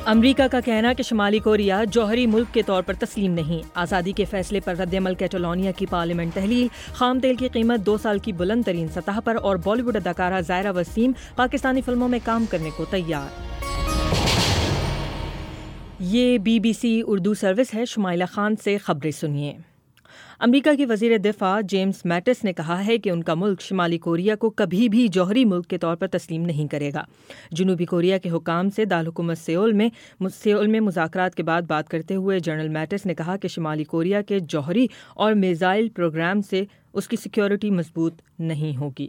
امریکا کا کہنا کہ شمالی کوریا جوہری ملک کے طور پر تسلیم نہیں. آزادی کے فیصلے پر رد عمل کیٹالونیا کی پارلیمنٹ تحلیل. خام تیل کی قیمت 2 سال کی بلند ترین سطح پر اور بالی ووڈ اداکارہ زائرہ وسیم پاکستانی فلموں میں کام کرنے کو تیار. یہ BBC اردو سروس ہے. شمائلہ خان سے خبریں سنیے. امریکا کے وزیر دفاع جیمز میٹس نے کہا ہے کہ ان کا ملک شمالی کوریا کو کبھی بھی جوہری ملک کے طور پر تسلیم نہیں کرے گا. جنوبی کوریا کے حکام سے دارالحکومت سیول میں مذاکرات کے بعد بات کرتے ہوئے جنرل میٹس نے کہا کہ شمالی کوریا کے جوہری اور میزائل پروگرام سے اس کی سیکیورٹی مضبوط نہیں ہوگی.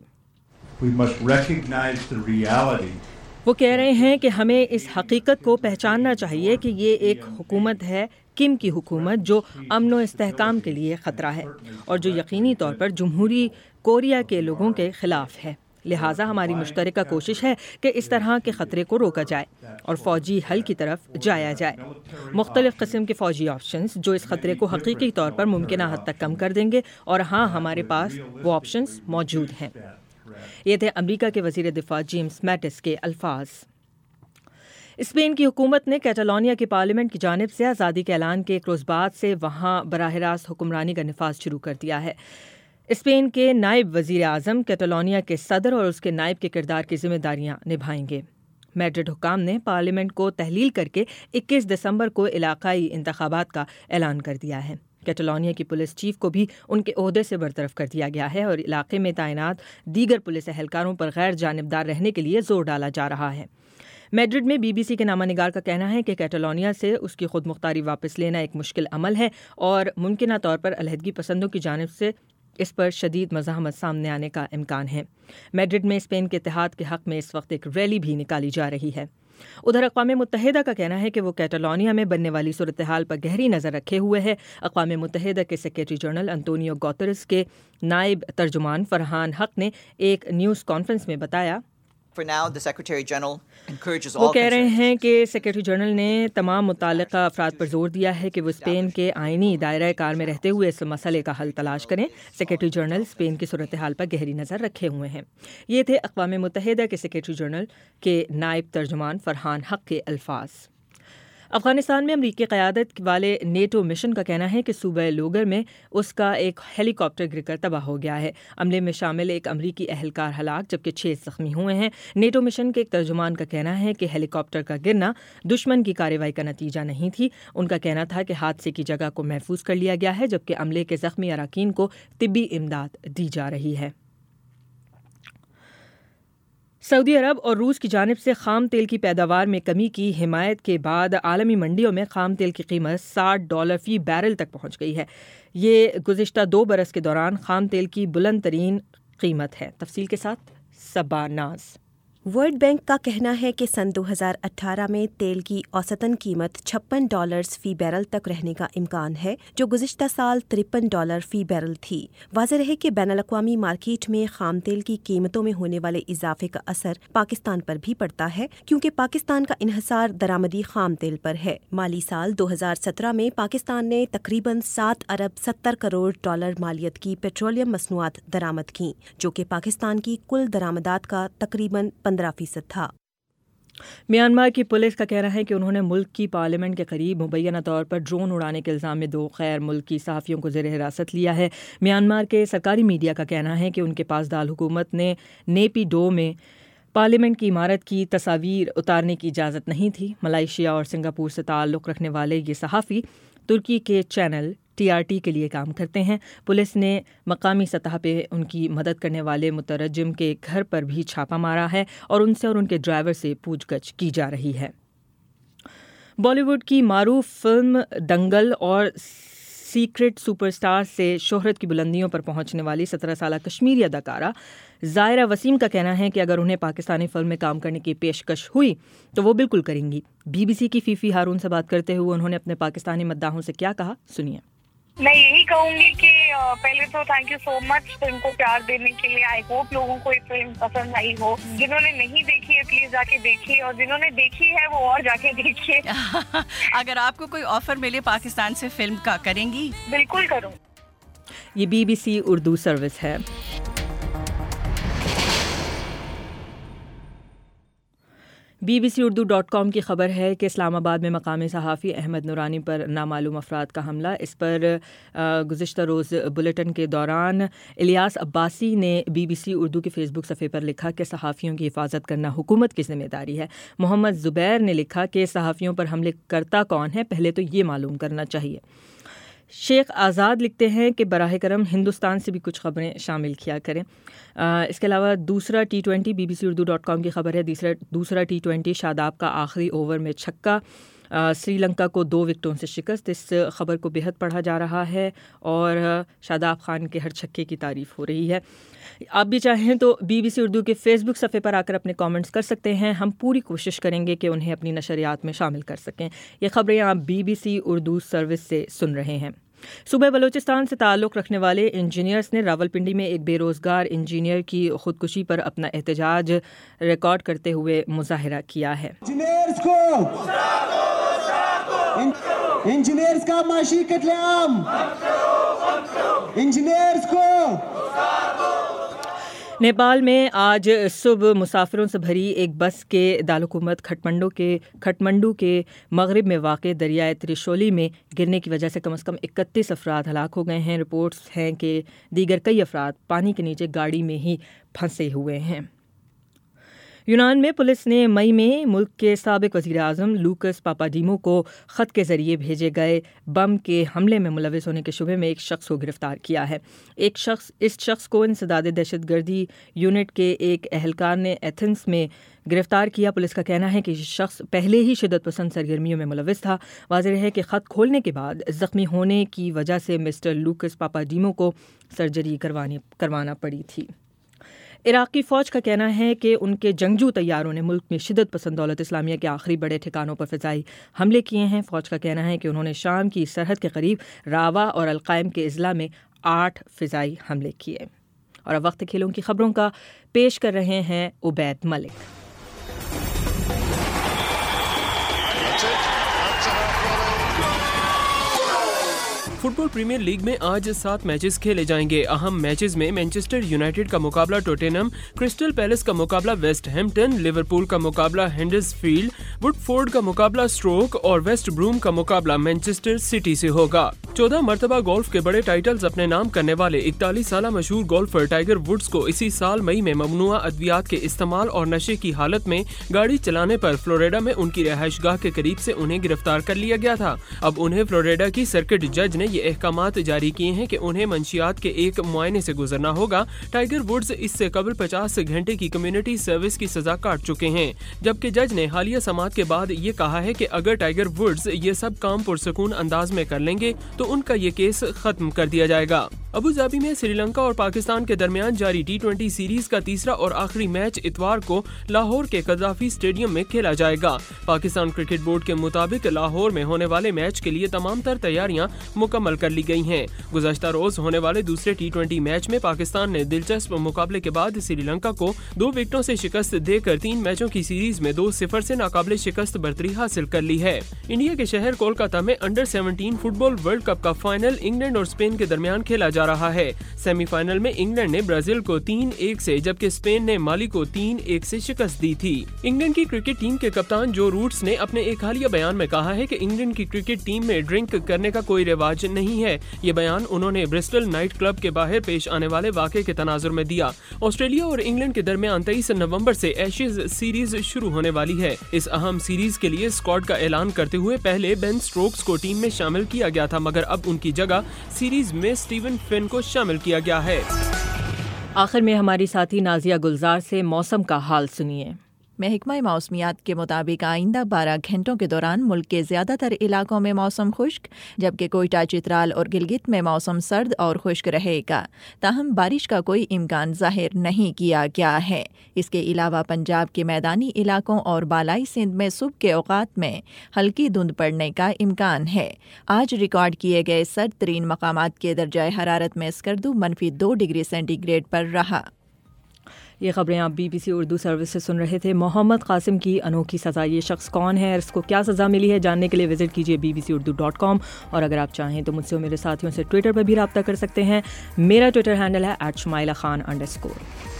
وہ کہہ رہے ہیں کہ ہمیں اس حقیقت کو پہچاننا چاہیے کہ یہ ایک حکومت ہے، کم کی حکومت، جو امن و استحکام کے لیے خطرہ ہے اور جو یقینی طور پر جمہوری کوریا کے لوگوں کے خلاف ہے. لہٰذا ہماری مشترکہ کوشش ہے کہ اس طرح کے خطرے کو روکا جائے اور فوجی حل کی طرف جایا جائے. مختلف قسم کے فوجی آپشنز جو اس خطرے کو حقیقی طور پر ممکنہ حد تک کم کر دیں گے، اور ہاں، ہمارے پاس وہ آپشنز موجود ہیں. یہ تھے امریکہ کے وزیر دفاع جیمز میٹس کے الفاظ. اسپین کی حکومت نے کیٹالونیا کی پارلیمنٹ کی جانب سے آزادی کے اعلان کے ایک روز بعد سے وہاں براہ راست حکمرانی کا نفاذ شروع کر دیا ہے. اسپین کے نائب وزیر اعظم کیٹالونیا کے صدر اور اس کے نائب کے کردار کی ذمہ داریاں نبھائیں گے. میڈرڈ حکام نے پارلیمنٹ کو تحلیل کر کے 21 دسمبر کو علاقائی انتخابات کا اعلان کر دیا ہے. کیٹالونیا کی پولیس چیف کو بھی ان کے عہدے سے برطرف کر دیا گیا ہے اور علاقے میں تعینات دیگر پولیس اہلکاروں پر غیر جانبدار رہنے کے لیے زور ڈالا جا رہا ہے. میڈرڈ میں BBC کے نامہ نگار کا کہنا ہے کہ کیٹالونیا سے اس کی خود مختاری واپس لینا ایک مشکل عمل ہے اور ممکنہ طور پر علیحدگی پسندوں کی جانب سے اس پر شدید مزاحمت سامنے آنے کا امکان ہے. میڈرڈ میں اسپین کے اتحاد کے حق میں اس وقت ایک ریلی بھی نکالی جا رہی ہے. ادھر اقوام متحدہ کا کہنا ہے کہ وہ کیٹالونیا میں بننے والی صورتحال پر گہری نظر رکھے ہوئے ہے. اقوام متحدہ کے سیکریٹری جنرل انطونیو گوتریس کے نائب ترجمان فرحان حق نے ایک نیوز کانفرنس میں بتایا وہ کہہ رہے ہیں کہ سیکریٹری جنرل نے تمام متعلقہ افراد پر زور دیا ہے کہ وہ اسپین کے آئینی دائرۂ کار میں رہتے ہوئے اس مسئلے کا حل تلاش کریں. سیکریٹری جنرل اسپین کی صورتحال پر گہری نظر رکھے ہوئے ہیں. یہ تھے اقوام متحدہ کے سیکریٹری جنرل کے نائب ترجمان فرحان حق کے الفاظ. افغانستان میں امریکی قیادت والے نیٹو مشن کا کہنا ہے کہ صوبہ لوگر میں اس کا ایک ہیلی کاپٹر گر کر تباہ ہو گیا ہے. عملے میں شامل ایک امریکی اہلکار ہلاک جبکہ 6 زخمی ہوئے ہیں. نیٹو مشن کے ایک ترجمان کا کہنا ہے کہ ہیلی کاپٹر کا گرنا دشمن کی کارروائی کا نتیجہ نہیں تھی. ان کا کہنا تھا کہ حادثے کی جگہ کو محفوظ کر لیا گیا ہے جبکہ عملے کے زخمی اراکین کو طبی امداد دی جا رہی ہے. سعودی عرب اور روس کی جانب سے خام تیل کی پیداوار میں کمی کی حمایت کے بعد عالمی منڈیوں میں خام تیل کی قیمت $60 فی بیرل تک پہنچ گئی ہے. یہ گزشتہ 2 برس کے دوران خام تیل کی بلند ترین قیمت ہے. تفصیل کے ساتھ صبا ناز. ورلڈ بینک کا کہنا ہے کہ سن 2018 میں تیل کی اوسطاً قیمت $56 فی بیرل تک رہنے کا امکان ہے، جو گزشتہ سال $53 فی بیرل تھی. واضح رہے کہ بین الاقوامی مارکیٹ میں خام تیل کی قیمتوں میں ہونے والے اضافے کا اثر پاکستان پر بھی پڑتا ہے، کیونکہ پاکستان کا انحصار درآمدی خام تیل پر ہے. مالی سال 2017 میں پاکستان نے تقریباً $7 ارب 70 کروڑ مالیت کی پیٹرولیم مصنوعات درآمد کیں، جو کہ پاکستان کی کل درآمدات کا تقریباً 15% تھا. میانمار کی پولیس کا کہنا ہے کہ انہوں نے ملک کی پارلیمنٹ کے قریب مبینہ طور پر ڈرون اڑانے کے الزام میں 2 غیر ملکی صحافیوں کو زیر حراست لیا ہے. میانمار کے سرکاری میڈیا کا کہنا ہے کہ ان کے پاس دارالحکومت نے نیپی ڈو میں پارلیمنٹ کی عمارت کی تصاویر اتارنے کی اجازت نہیں تھی. ملائیشیا اور سنگاپور سے تعلق رکھنے والے یہ صحافی ترکی کے چینل TRT کے لیے کام کرتے ہیں. پولیس نے مقامی سطح پہ ان کی مدد کرنے والے مترجم کے گھر پر بھی چھاپا مارا ہے اور ان سے اور ان کے ڈرائیور سے پوچھ گچھ کی جا رہی ہے. بالی ووڈ کی معروف فلم دنگل اور سیکرٹ سپر سٹار سے شہرت کی بلندیوں پر پہنچنے والی 17 سالہ کشمیری اداکارہ زائرہ وسیم کا کہنا ہے کہ اگر انہیں پاکستانی فلم میں کام کرنے کی پیشکش ہوئی تو وہ بالکل کریں گی. BBC کی فیفی ہارون سے بات کرتے ہوئے انہوں نے اپنے پاکستانی مداحوں سے کیا کہا، سنیے. میں یہی کہوں گی کہ پہلے تو thank you so much film کو پیار دینے کے لیے. آئی ہوپ لوگوں کو یہ فلم پسند آئی ہو. جنہوں نے نہیں دیکھی ہے پلیز جا کے دیکھیے، اور جنہوں نے دیکھی ہے وہ اور جا کے دیکھیے. اگر آپ کو کوئی آفر ملے پاکستان سے فلم کا، کریں گی؟ بالکل کروں. یہ BBC اردو سروس ہے. BBC.com کی خبر ہے کہ اسلام آباد میں مقامی صحافی احمد نورانی پر نامعلوم افراد کا حملہ. اس پر گزشتہ روز بلیٹن کے دوران الیاس عباسی نے BBC اردو کے فیس بک صفحے پر لکھا کہ صحافیوں کی حفاظت کرنا حکومت کی ذمہ داری ہے. محمد زبیر نے لکھا کہ صحافیوں پر حملے کرتا کون ہے، پہلے تو یہ معلوم کرنا چاہیے. شیخ آزاد لکھتے ہیں کہ براہ کرم ہندوستان سے بھی کچھ خبریں شامل کیا کریں. اس کے علاوہ دوسرا T20 BBC.com کی خبر ہے. دوسرا T20 شاداب کا آخری اوور میں چھکا، سری لنکا کو 2 وکٹوں سے شکست. اس خبر کو بےحد پڑھا جا رہا ہے اور شاداب خان کے ہر چھکے کی تعریف ہو رہی ہے. آپ بھی چاہیں تو BBC اردو کے فیس بک صفحے پر آ کر اپنے کامنٹس کر سکتے ہیں. ہم پوری کوشش کریں گے کہ انہیں اپنی نشریات میں شامل کر سکیں. یہ خبریں آپ BBC اردو سروس سے سن رہے ہیں. صوبہ بلوچستان سے تعلق رکھنے والے انجینئرز نے راولپنڈی میں ایک بے روزگار انجینئر کی خودکشی پر اپنا احتجاج ریکارڈ کرتے ہوئے مظاہرہ کیا ہے. انجینئرز کا معاشی قتل عام، انجینئرز کو. نیپال میں آج صبح مسافروں سے بھری ایک بس کے دارالحکومت کھٹمنڈو کے مغرب میں واقع دریائے تریشولی میں گرنے کی وجہ سے کم از کم 31 افراد ہلاک ہو گئے ہیں. رپورٹس ہیں کہ دیگر کئی افراد پانی کے نیچے گاڑی میں ہی پھنسے ہوئے ہیں. یونان میں پولیس نے مئی میں ملک کے سابق وزیر اعظم لوکس پاپاڈیمو کو خط کے ذریعے بھیجے گئے بم کے حملے میں ملوث ہونے کے شبے میں ایک شخص کو گرفتار کیا ہے. اس شخص کو انسداد دہشت گردی یونٹ کے ایک اہلکار نے ایتھنز میں گرفتار کیا. پولیس کا کہنا ہے کہ یہ شخص پہلے ہی شدت پسند سرگرمیوں میں ملوث تھا. واضح ہے کہ خط کھولنے کے بعد زخمی ہونے کی وجہ سے مسٹر لوکس پاپاڈیمو کو سرجری کروانا پڑی تھی. عراقی فوج کا کہنا ہے کہ ان کے جنگجو طیاروں نے ملک میں شدت پسند دولت اسلامیہ کے آخری بڑے ٹھکانوں پر فضائی حملے کیے ہیں. فوج کا کہنا ہے کہ انہوں نے شام کی سرحد کے قریب راوا اور القائم کے اضلاع میں 8 فضائی حملے کیے. اور اب وقت کھیلوں کی خبروں کا پیش کر رہے ہیں Ubaid Malik. Football premier league میں آج 7 میچز کھیلے جائیں گے. اہم میچز میں مینچسٹر یونائیٹڈ کا مقابلہ ٹوٹنہم، کرسٹل پیلس کا مقابلہ ویسٹ ہیمپٹن، لیورپول کا مقابلہ ہنڈرسفیلڈ، وڈ فورڈ کا مقابلہ سٹروک اور ویسٹ بروم کا مقابلہ مینچسٹر سٹی سے ہوگا. 14 مرتبہ گولف کے بڑے ٹائٹلز اپنے نام کرنے والے 41 سالہ مشہور گولفر ٹائیگر وڈز کو اسی سال مئی میں ممنوعہ ادویات کے استعمال اور نشے کی حالت میں گاڑی چلانے پر فلوریڈا میں ان کی رہائش گاہ کے قریب سے انہیں گرفتار کر لیا گیا تھا. اب انہیں فلوریڈا کی سرکٹ جج نے یہ احکامات جاری کیے ہیں کہ انہیں منشیات کے ایک معائنے سے گزرنا ہوگا. ٹائیگر وڈز اس سے قبل 50 گھنٹے کی کمیونٹی سروس کی سزا کاٹ چکے ہیں، جبکہ جج نے حالیہ سماعت کے بعد یہ کہا ہے کہ اگر ٹائیگر وڈز یہ سب کام پرسکون انداز میں کر لیں گے تو ان کا یہ کیس ختم کر دیا جائے گا. ابوظہبی میں سری لنکا اور پاکستان کے درمیان جاری T20 سیریز کا تیسرا اور آخری میچ اتوار کو لاہور کے قذافی اسٹیڈیم میں کھیلا جائے گا. پاکستان کرکٹ بورڈ کے مطابق لاہور میں ہونے والے میچ کے لیے تمام تر تیاریاں مکمل کر لی گئی ہیں. گزشتہ روز ہونے والے دوسرے T20 میچ میں پاکستان نے دلچسپ مقابلے کے بعد سری لنکا کو 2 وکٹوں سے شکست دے کر 3 میچوں کی سیریز میں 2-0 سے ناقابل شکست برتری حاصل کر لی ہے. انڈیا کے شہر کولکاتہ میں under 17 football world cup کا فائنل انگلینڈ اور اسپین کے درمیان کھیلا جا رہا ہے. سیمی فائنل میں انگلینڈ نے برازیل کو 3-1 سے جبکہ اسپین نے مالی کو 3-1 سے شکست دی تھی. انگلینڈ کی کرکٹ ٹیم کے کپتان جو روٹس نے اپنے ایک حالیہ بیان میں کہا ہے کہ انگلینڈ کی کرکٹ ٹیم میں ڈرنک کرنے کا کوئی رواج نہیں ہے. یہ بیان انہوں نے برسٹل نائٹ کلب کے باہر پیش آنے والے واقعے کے تناظر میں دیا. آسٹریلیا اور انگلینڈ کے درمیان 23 نومبر سے ایشز سیریز شروع ہونے والی ہے. اس اہم سیریز کے لیے اسکواڈ کا اعلان کرتے ہوئے پہلے بین سٹروکس کو ٹیم میں شامل کیا گیا تھا، مگر اب ان کی جگہ سیریز میں اسٹیون فن کو شامل کیا گیا ہے. آخر میں ہماری ساتھی نازیہ گلزار سے موسم کا حال سنیے. محکمہ موسمیات کے مطابق آئندہ 12 گھنٹوں کے دوران ملک کے زیادہ تر علاقوں میں موسم خشک، جبکہ کوئٹہ، چترال اور گلگت میں موسم سرد اور خشک رہے گا. تاہم بارش کا کوئی امکان ظاہر نہیں کیا گیا ہے. اس کے علاوہ پنجاب کے میدانی علاقوں اور بالائی سندھ میں صبح کے اوقات میں ہلکی دھند پڑنے کا امکان ہے. آج ریکارڈ کیے گئے سرد ترین مقامات کے درجہ حرارت میں اسکردو -2 ڈگری سینٹی گریڈ پر رہا. یہ خبریں آپ BBC اردو سروس سے سن رہے تھے. محمد قاسم کی انوکھی سزا، یہ شخص کون ہے اور اس کو کیا سزا ملی ہے، جاننے کے لیے وزٹ کیجیے bbcurdu.com. اور اگر آپ چاہیں تو مجھ سے اور میرے ساتھیوں سے ٹویٹر پر بھی رابطہ کر سکتے ہیں. میرا ٹویٹر ہینڈل ہے @شمائلہ خان_.